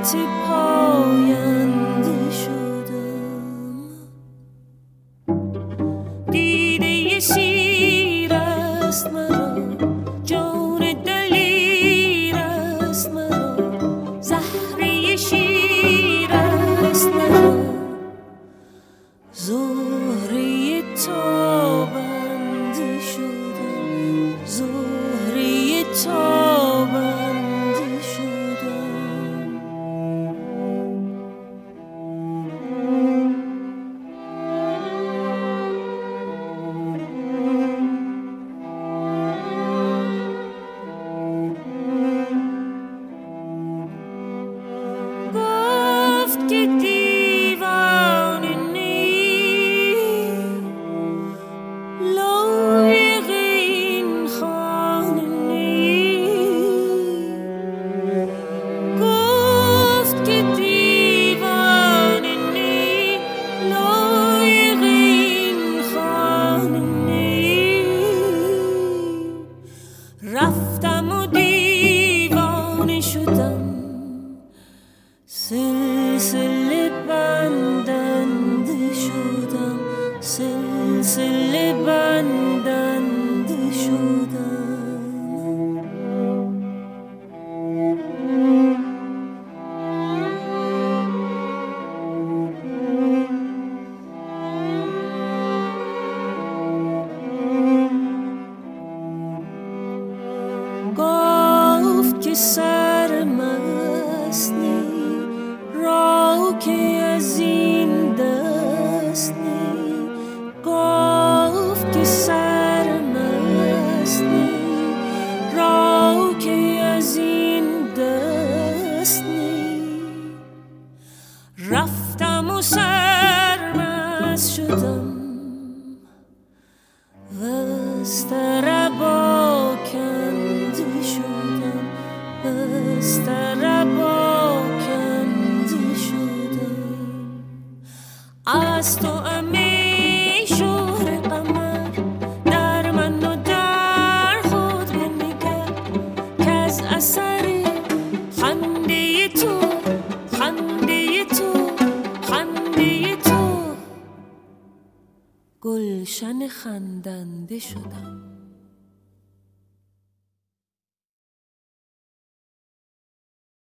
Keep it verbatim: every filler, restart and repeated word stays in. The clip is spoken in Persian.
حیاتی پاینده شدم. دیده شیر است مرا، جان دلیر است مرا، زهره شیر است مرا، زهره تابنده شدم، زهره تابنده شدم. گفت که دیوانه نی، لایق این خانه نی. گفت که دیوانه نی، لایق این خانه نی. رفتم و دیوانه شدم، سلسله بندنده شدم، سلسله بندنده شدم. گفت که سرمست نی، را که از این دست نی. گفت که سرمست نی، را که از این دست نی. رفتم و سرمست شدم، وستربا کنده شدم، وستربا کنده شدم. از تو امی شوهر قمر، در من و در خود بنگر، که از اثر خنده تو، خنده تو، خنده تو، گلشن خندنده شدم.